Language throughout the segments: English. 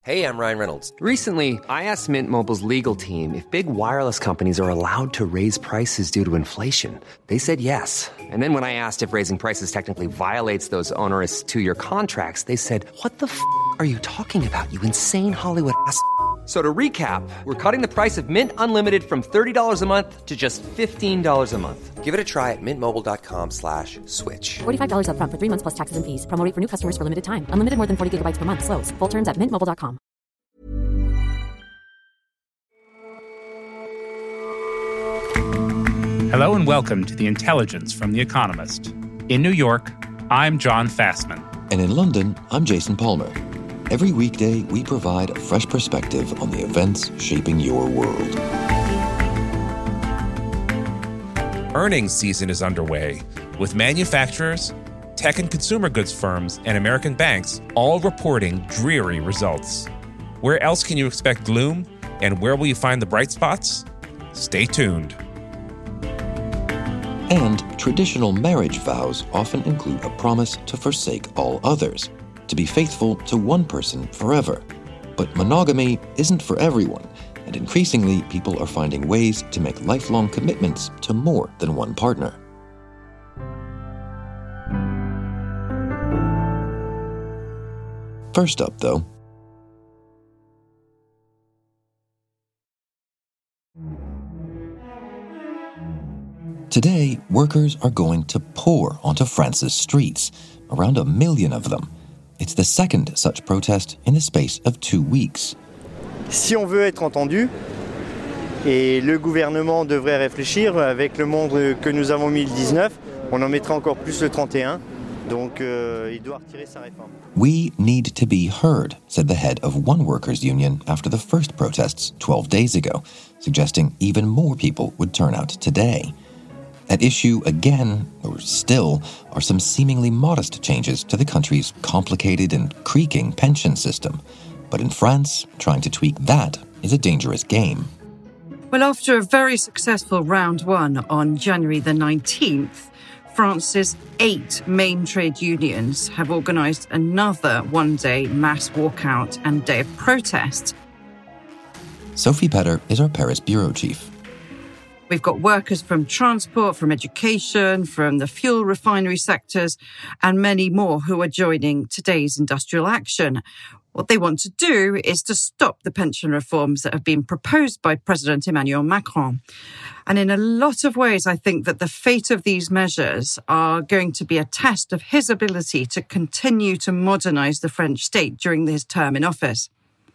Hey, I'm Ryan Reynolds. Recently, I asked Mint Mobile's legal team if big wireless companies are allowed to raise prices due to inflation. They said yes. And then when I asked if raising prices technically violates those onerous two-year contracts, they said, "What the f*** are you talking about, you insane Hollywood ass?" So to recap, we're cutting the price of Mint Unlimited from $30 a month to just $15 a month. Give it a try at mintmobile.com/switch. $45 up front for 3 months plus taxes and fees. Promo rate for new customers for limited time. Unlimited more than 40 gigabytes per month. Slows full terms at mintmobile.com. Hello and welcome to The Intelligence from The Economist. In New York, I'm John Fastman. And in London, I'm Jason Palmer. Every weekday, we provide a fresh perspective on the events shaping your world. Earnings season is underway, with manufacturers, tech and consumer goods firms, and American banks all reporting dreary results. Where else can you expect gloom, and where will you find the bright spots? Stay tuned. And traditional marriage vows often include a promise to forsake all others, to be faithful to one person forever. But monogamy isn't for everyone, and increasingly people are finding ways to make lifelong commitments to more than one partner. First up, though, today, workers are going to pour onto France's streets, around 1 million of them. It's the second such protest in the space of 2 weeks. Si on veut être entendu, et le gouvernement devrait réfléchir, avec le monde que nous avons mis le 19, on en mettra encore plus le 31, donc il doit retirer sa réforme. We need to be heard, said the head of one workers' union after the first protests 12 days ago, suggesting even more people would turn out today. At issue again, or still, are some seemingly modest changes to the country's complicated and creaking pension system. But in France, trying to tweak that is a dangerous game. Well, after a very successful round one on January the 19th, France's 8 main trade unions have organised another one-day mass walkout and day of protest. Sophie Petter is our Paris bureau chief. We've got workers from transport, from education, from the fuel refinery sectors, and many more who are joining today's industrial action. What they want to do is to stop the pension reforms that have been proposed by President Emmanuel Macron. And in a lot of ways, I think that the fate of these measures are going to be a test of his ability to continue to modernise the French state during his term in office.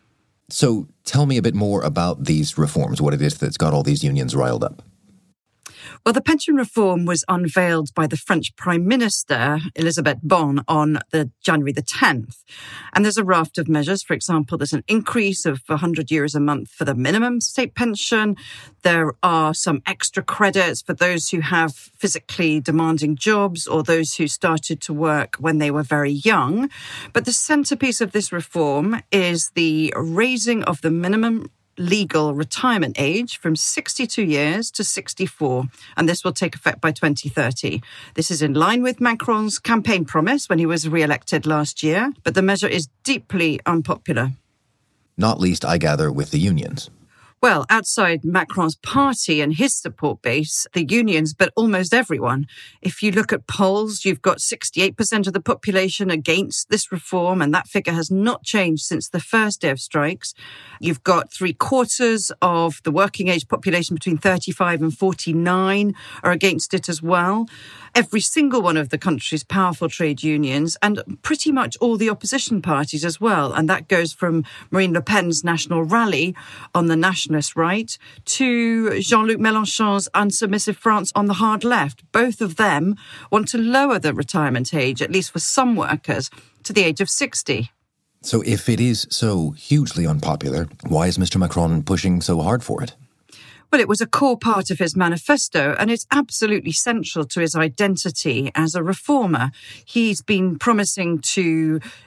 So tell me a bit more about these reforms, what it is that's got all these unions riled up. Well, the pension reform was unveiled by the French Prime Minister, Elisabeth Borne, on January the 10th. And there's a raft of measures. For example, there's an increase of €100 a month for the minimum state pension. There are some extra credits for those who have physically demanding jobs or those who started to work when they were very young. But the centerpiece of this reform is the raising of the minimum legal retirement age from 62 years to 64, and this will take effect by 2030. This is in line with Macron's campaign promise when he was re-elected last year, but the measure is deeply unpopular. Not least, I gather, with the unions. Well, outside Macron's party and his support base, the unions, but almost everyone. If you look at polls, you've got 68% of the population against this reform, and that figure has not changed since the first day of strikes. You've got 3/4 of the working age population between 35 and 49 are against it as well. Every single one of the country's powerful trade unions and pretty much all the opposition parties as well. And that goes from Marine Le Pen's National Rally on the nationalist right to Jean-Luc Mélenchon's Unsubmissive France on the hard left. Both of them want to lower the retirement age, at least for some workers, to the age of 60. So if it is so hugely unpopular, why is Mr. Macron pushing so hard for it? Well, it was a core part of his manifesto, and it's absolutely central to his identity as a reformer. He's been promising to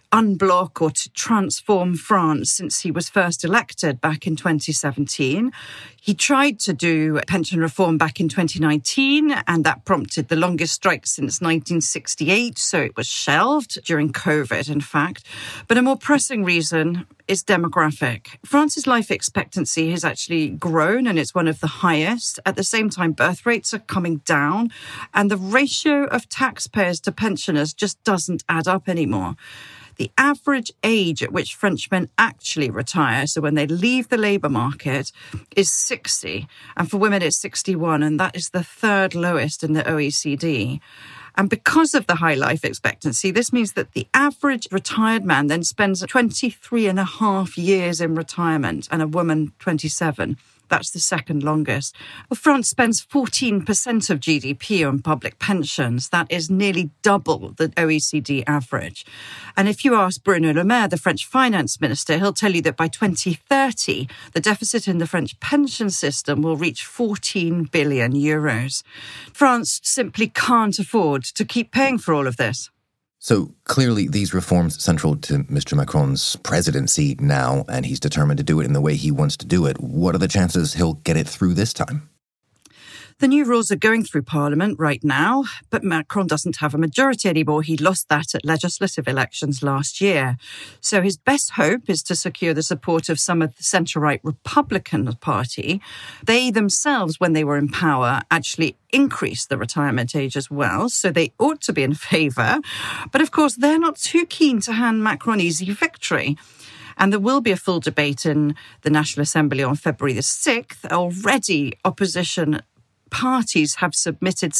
unblock or to transform France since he was first elected back in 2017. He tried to do pension reform back in 2019, and that prompted the longest strike since 1968, so it was shelved during COVID, in fact. But a more pressing reason is demographic. France's life expectancy has actually grown, and it's one of the highest. At the same time, birth rates are coming down, and the ratio of taxpayers to pensioners just doesn't add up anymore. The average age at which Frenchmen actually retire, so when they leave the labour market, is 60. And for women, it's 61. And that is the third lowest in the OECD. And because of the high life expectancy, this means that the average retired man then spends 23 and a half years in retirement, and a woman 27. That's the second longest. Well, France spends 14% of GDP on public pensions. That is nearly double the OECD average. And if you ask Bruno Le Maire, the French finance minister, he'll tell you that by 2030, the deficit in the French pension system will reach 14 billion euros. France simply can't afford to keep paying for all of this. So clearly these reforms central to Mr. Macron's presidency now, and he's determined to do it in the way he wants to do it. What are the chances he'll get it through this time? The new rules are going through Parliament right now, but Macron doesn't have a majority anymore. He lost that at legislative elections last year. So his best hope is to secure the support of some of the centre-right Republican Party. They themselves, when they were in power, actually increased the retirement age as well, so they ought to be in favour. But of course, they're not too keen to hand Macron easy victory. And there will be a full debate in the National Assembly on February the 6th. Already, opposition parties have submitted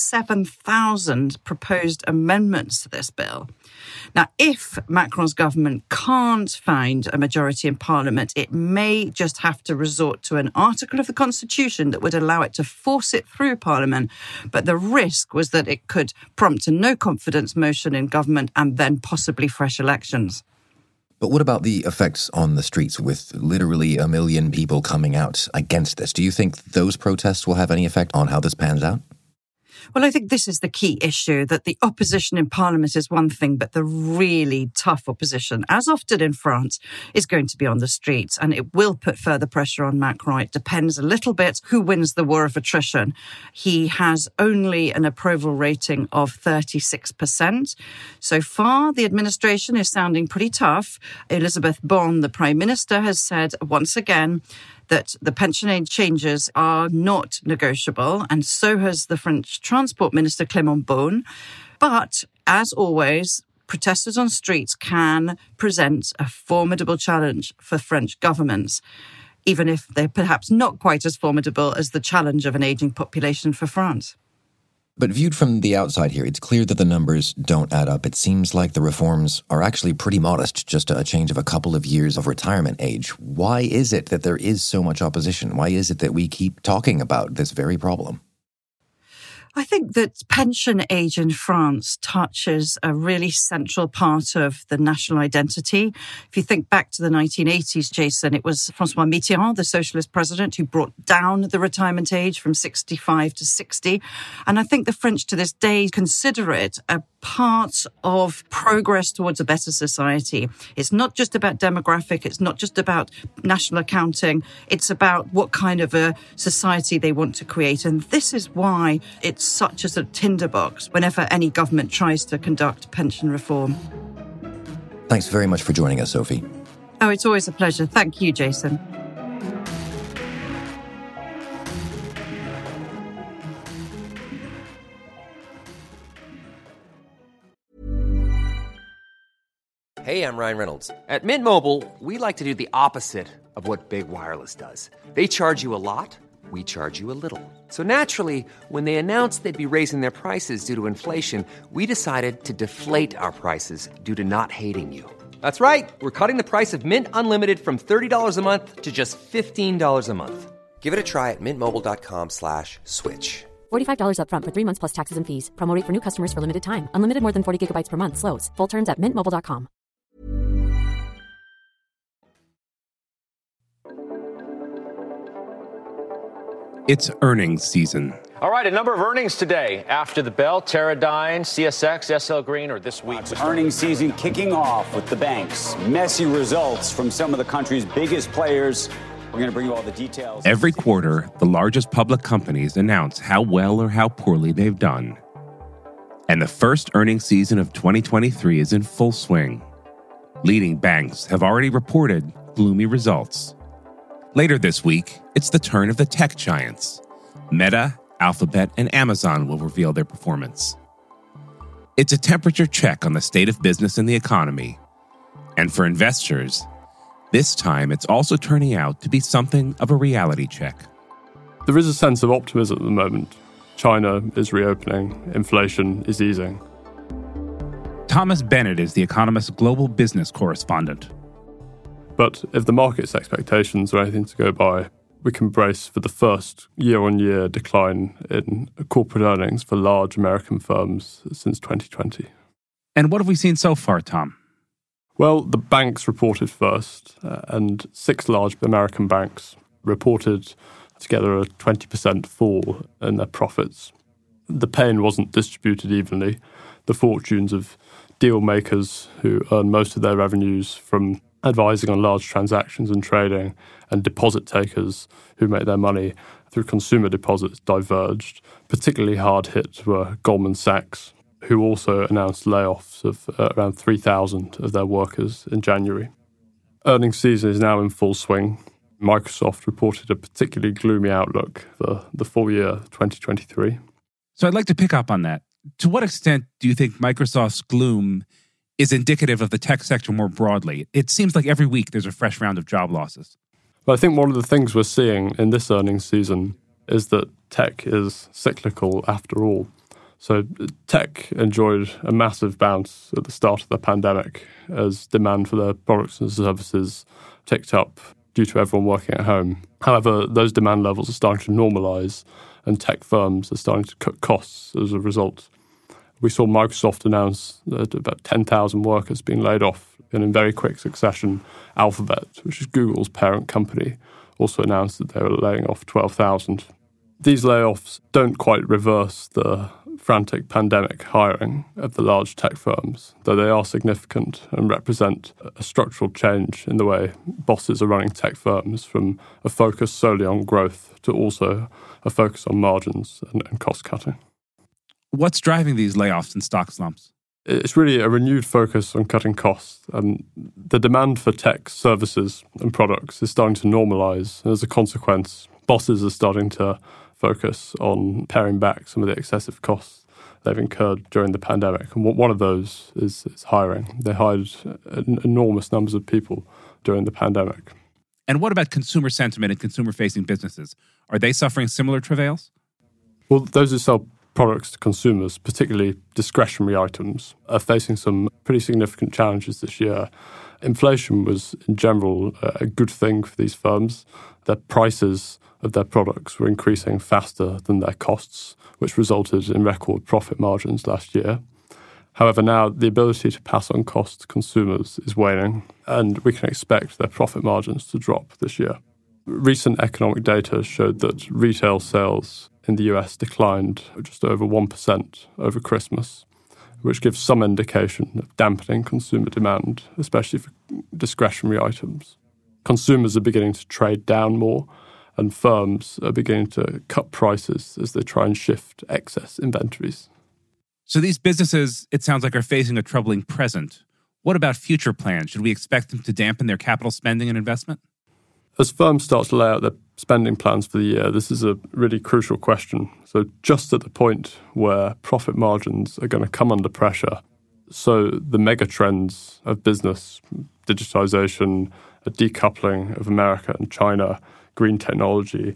7,000 proposed amendments to this bill. Now, if Macron's government can't find a majority in Parliament, it may just have to resort to an article of the Constitution that would allow it to force it through Parliament. But the risk was that it could prompt a no-confidence motion in government and then possibly fresh elections. But what about the effects on the streets with literally 1 million people coming out against this? Do you think those protests will have any effect on how this pans out? Well, I think this is the key issue, that the opposition in Parliament is one thing, but the really tough opposition, as often in France, is going to be on the streets, and it will put further pressure on Macron. It depends a little bit who wins the war of attrition. He has only an approval rating of 36%. So far, the administration is sounding pretty tough. Elisabeth Borne, the Prime Minister, has said once again that the pension age changes are not negotiable, and so has the French Transport Minister Clément Beaune. But, as always, protesters on streets can present a formidable challenge for French governments, even if they're perhaps not quite as formidable as the challenge of an ageing population for France. But viewed from the outside here, it's clear that the numbers don't add up. It seems like the reforms are actually pretty modest, just a change of a couple of years of retirement age. Why is it that there is so much opposition? Why is it that we keep talking about this very problem? I think that pension age in France touches a really central part of the national identity. If you think back to the 1980s, Jason, it was François Mitterrand, the socialist president, who brought down the retirement age from 65 to 60. And I think the French to this day consider it a part of progress towards a better society. It's not just about demographic. It's not just about national accounting. It's about what kind of a society they want to create. And this is why it's such a sort of tinderbox whenever any government tries to conduct pension reform. Thanks very much for joining us, Sophie. Oh, it's always a pleasure. Thank you, Jason. Hey, I'm Ryan Reynolds. At Mint Mobile, we like to do the opposite of what Big Wireless does. They charge you a lot, we charge you a little. So naturally, when they announced they'd be raising their prices due to inflation, we decided to deflate our prices due to not hating you. That's right. We're cutting the price of Mint Unlimited from $30 a month to just $15 a month. Give it a try at mintmobile.com/switch. $45 up front for 3 months plus taxes and fees. Promo rate for new customers for limited time. Unlimited more than 40 gigabytes per month. Slows full terms at mintmobile.com. It's earnings season. All right, a number of earnings today. After the bell, Teradyne, CSX, SL Green, or this week. Earnings season kicking off with the banks. Messy results from some of the country's biggest players. We're going to bring you all the details. Every quarter, the largest public companies announce how well or how poorly they've done. And the first earnings season of 2023 is in full swing. Leading banks have already reported gloomy results. Later this week, it's the turn of the tech giants. Meta, Alphabet, and Amazon will reveal their performance. It's a temperature check on the state of business and the economy. And for investors, this time it's also turning out to be something of a reality check. There is a sense of optimism at the moment. China is reopening, inflation is easing. Thomas Bennett is The Economist's global business correspondent. But if the market's expectations are anything to go by, we can brace for the first year-on-year decline in corporate earnings for large American firms since 2020. And what have we seen so far, Tom? Well, the banks reported first, and 6 large American banks reported together a 20% fall in their profits. The pain wasn't distributed evenly. The fortunes of deal makers who earn most of their revenues from advising on large transactions and trading, and deposit takers who make their money through consumer deposits diverged. Particularly hard hit were Goldman Sachs, who also announced layoffs of around 3,000 of their workers in January. Earnings season is now in full swing. Microsoft reported a particularly gloomy outlook for the full year 2023. So I'd like to pick up on that. To what extent do you think Microsoft's gloom is indicative of the tech sector more broadly? It seems like every week there's a fresh round of job losses. Well, I think one of the things we're seeing in this earnings season is that tech is cyclical after all. So tech enjoyed a massive bounce at the start of the pandemic as demand for their products and services ticked up due to everyone working at home. However, those demand levels are starting to normalise, and tech firms are starting to cut costs as a result. We saw Microsoft announce that about 10,000 workers being laid off, and in very quick succession, Alphabet, which is Google's parent company, also announced that they were laying off 12,000. These layoffs don't quite reverse the frantic pandemic hiring of the large tech firms, though they are significant and represent a structural change in the way bosses are running tech firms, from a focus solely on growth to also a focus on margins and cost cutting. What's driving these layoffs and stock slumps? It's really a renewed focus on cutting costs. The demand for tech services and products is starting to normalise, and as a consequence, bosses are starting to focus on paring back some of the excessive costs they've incurred during the pandemic. And one of those is hiring. They hired enormous numbers of people during the pandemic. And what about consumer sentiment and consumer-facing businesses? Are they suffering similar travails? Well, those who sell products to consumers, particularly discretionary items, are facing some pretty significant challenges this year. Inflation was, in general, a good thing for these firms. Their prices of their products were increasing faster than their costs, which resulted in record profit margins last year. However, now the ability to pass on costs to consumers is waning, and we can expect their profit margins to drop this year. Recent economic data showed that retail sales in the US declined just over 1% over Christmas, which gives some indication of dampening consumer demand, especially for discretionary items. Consumers are beginning to trade down more, and firms are beginning to cut prices as they try and shift excess inventories. So these businesses, it sounds like, are facing a troubling present. What about future plans? Should we expect them to dampen their capital spending and investment? As firms start to lay out their spending plans for the year, this is a really crucial question. So just at the point where profit margins are going to come under pressure, so the mega trends of business, digitization, a decoupling of America and China, green technology,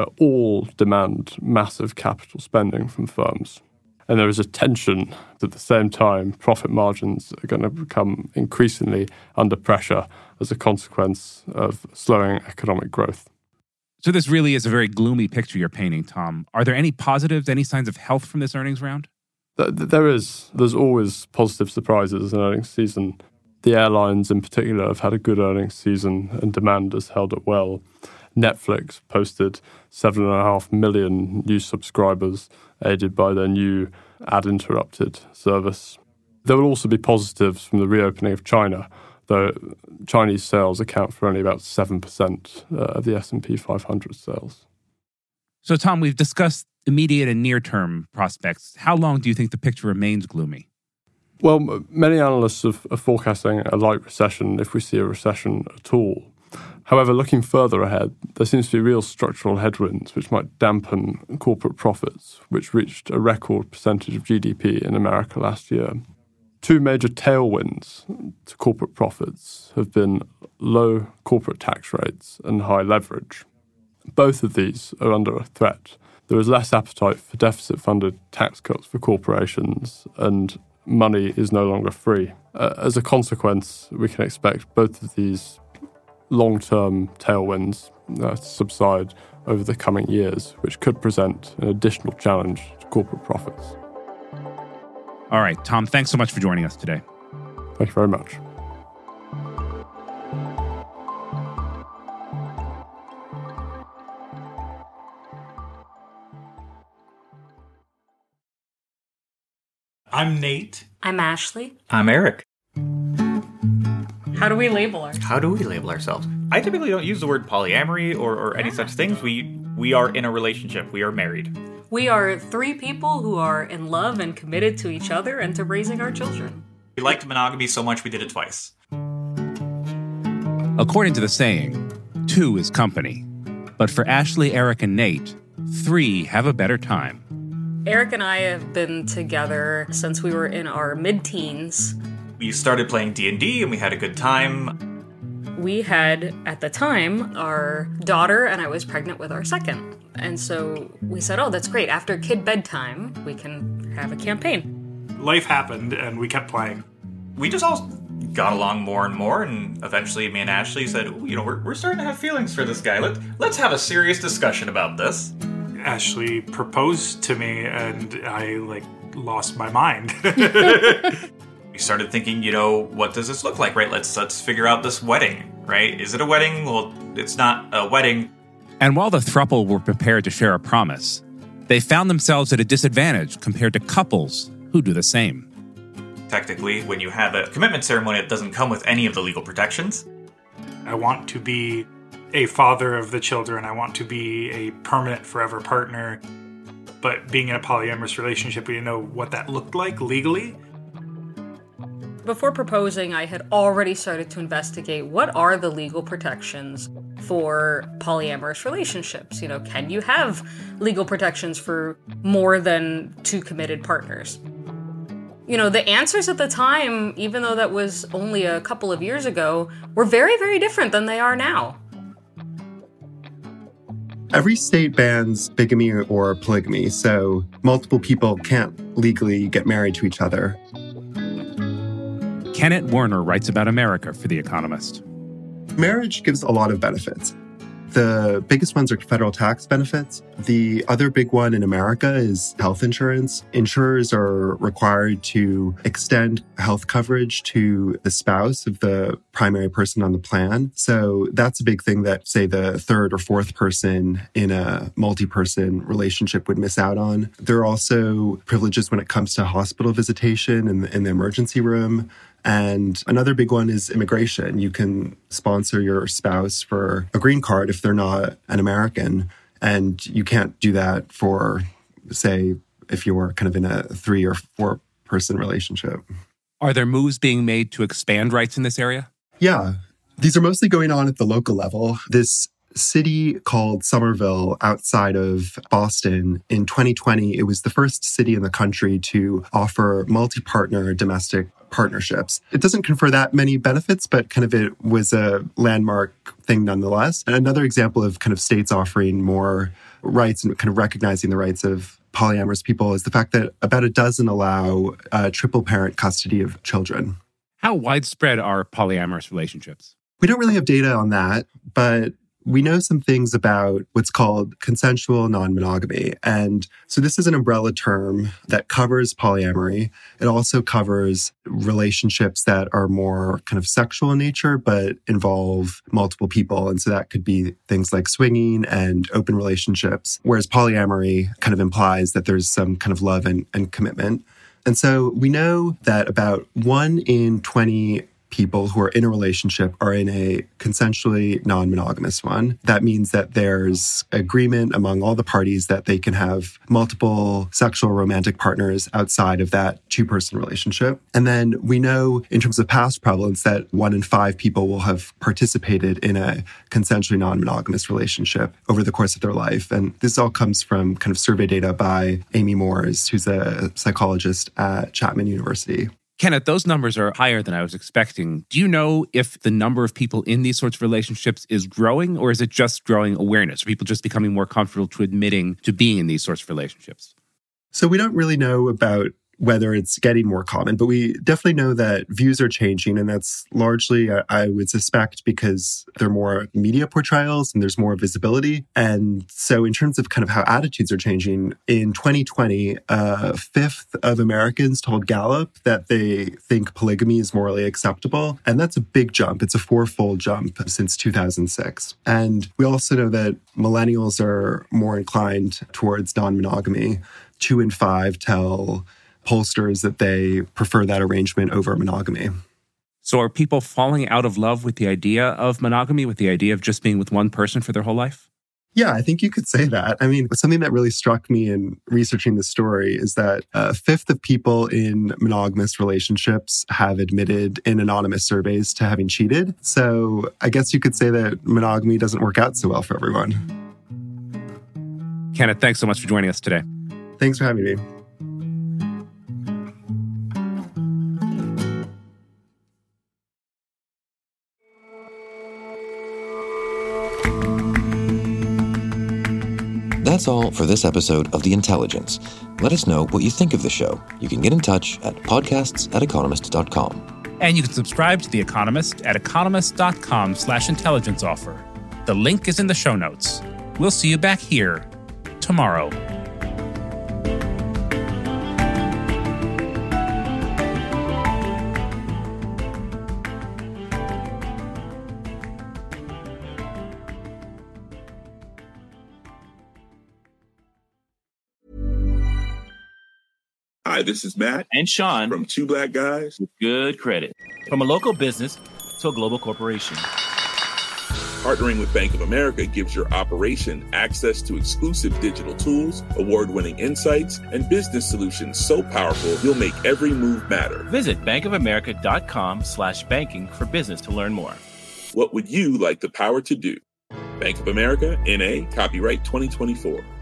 all demand massive capital spending from firms. And there is a tension that at the same time, profit margins are going to become increasingly under pressure as a consequence of slowing economic growth. So this really is a very gloomy picture you're painting, Tom. Are there any positives, any signs of health from this earnings round? There is. There's always positive surprises in earnings season. The airlines in particular have had a good earnings season and demand has held up well. Netflix posted 7.5 million new subscribers, aided by their new ad-interrupted service. There will also be positives from the reopening of China, though Chinese sales account for only about 7% of the S&P 500 sales. So, Tom, we've discussed immediate and near-term prospects. How long do you think the picture remains gloomy? Well, many analysts are forecasting a light recession if we see a recession at all. However, looking further ahead, there seems to be real structural headwinds which might dampen corporate profits, which reached a record percentage of GDP in America last year. Two major tailwinds to corporate profits have been low corporate tax rates and high leverage. Both of these are under a threat. There is less appetite for deficit-funded tax cuts for corporations, and money is no longer free. As a consequence, we can expect both of these long-term tailwinds to subside over the coming years, which could present an additional challenge to corporate profits. All right, Tom, thanks so much for joining us today. Thank you very much. I'm Nate. I'm Ashley. I'm Eric. How do we label ourselves? How do we label ourselves? I typically don't use the word polyamory or any such things. We are in a relationship. We are married. We are three people who are in love and committed to each other and to raising our children. We liked monogamy so much we did it twice. According to the saying, 2 is company. But for Ashley, Eric, and Nate, 3 have a better time. Eric and I have been together since we were in our mid-teens. We started playing D&D and we had a good time. We had, at the time, our daughter, and I was pregnant with our second. And so we said, oh, that's great. After kid bedtime, we can have a campaign. Life happened and we kept playing. We just all got along more and more, and eventually me and Ashley said, we're starting to have feelings for this guy. Let's have a serious discussion about this. Ashley proposed to me and I lost my mind. We started thinking, what does this look like, right? Let's figure out this wedding, right? Is it a wedding? Well, it's not a wedding. And while the throuple were prepared to share a promise, they found themselves at a disadvantage compared to couples who do the same. Technically, when you have a commitment ceremony, it doesn't come with any of the legal protections. I want to be a father of the children. I want to be a permanent forever partner. But being in a polyamorous relationship, we didn't know what that looked like legally. Before proposing, I had already started to investigate what are the legal protections for polyamorous relationships. Can you have legal protections for more than 2 committed partners? The answers at the time, even though that was only a couple of years ago, were very, very different than they are now. Every state bans bigamy or polygamy, so multiple people can't legally get married to each other. Kenneth Werner writes about America for The Economist. Marriage gives a lot of benefits. The biggest ones are federal tax benefits. The other big one in America is health insurance. Insurers are required to extend health coverage to the spouse of the primary person on the plan. So that's a big thing that, say, the third or fourth person in a multi-person relationship would miss out on. There are also privileges when it comes to hospital visitation in the emergency room. And another big one is immigration. You can sponsor your spouse for a green card if they're not an American. And you can't do that for, say, if you're kind of in a 3 or 4 person relationship. Are there moves being made to expand rights in this area? Yeah. These are mostly going on at the local level. This city called Somerville outside of Boston, in 2020, it was the first city in the country to offer multi-partner domestic partnerships. It doesn't confer that many benefits, but kind of it was a landmark thing nonetheless. And another example of kind of states offering more rights and kind of recognizing the rights of polyamorous people is the fact that about a dozen allow triple parent custody of children. How widespread are polyamorous relationships? We don't really have data on that, but we know some things about what's called consensual non-monogamy. And so this is an umbrella term that covers polyamory. It also covers relationships that are more kind of sexual in nature, but involve multiple people. And so that could be things like swinging and open relationships, whereas polyamory kind of implies that there's some kind of love and commitment. And so we know that about 1 in 20 people who are in a relationship are in a consensually non-monogamous one. That means that there's agreement among all the parties that they can have multiple sexual romantic partners outside of that two-person relationship. And then we know in terms of past prevalence that 1 in 5 people will have participated in a consensually non-monogamous relationship over the course of their life. And this all comes from kind of survey data by Amy Moores, who's a psychologist at Chapman University. Kenneth, those numbers are higher than I was expecting. Do you know if the number of people in these sorts of relationships is growing, or is it just growing awareness? Are people just becoming more comfortable to admitting to being in these sorts of relationships? So we don't really know about whether it's getting more common, but we definitely know that views are changing. And that's largely, I would suspect, because there are more media portrayals and there's more visibility. And so in terms of kind of how attitudes are changing, in 2020, a fifth of Americans told Gallup that they think polygamy is morally acceptable. And that's a big jump. It's a 4-fold jump since 2006. And we also know that millennials are more inclined towards non-monogamy. 2 in 5 tell pollsters that they prefer that arrangement over monogamy. So are people falling out of love with the idea of monogamy, with the idea of just being with one person for their whole life? Yeah, I think you could say that. I mean, something that really struck me in researching this story is that a fifth of people in monogamous relationships have admitted in anonymous surveys to having cheated. So I guess you could say that monogamy doesn't work out so well for everyone. Kenneth, thanks so much for joining us today. Thanks for having me. That's all for this episode of The Intelligence. Let us know what you think of the show. You can get in touch at podcasts@economist.com. And you can subscribe to The Economist at economist.com/intelligence offer. The link is in the show notes. We'll see you back here tomorrow. Hi, this is Matt and Sean from Two Black Guys with Good Credit. From a local business to a global corporation. Partnering with Bank of America gives your operation access to exclusive digital tools, award-winning insights, and business solutions so powerful you'll make every move matter. Visit bankofamerica.com/banking for business to learn more. What would you like the power to do? Bank of America, N.A., copyright 2024.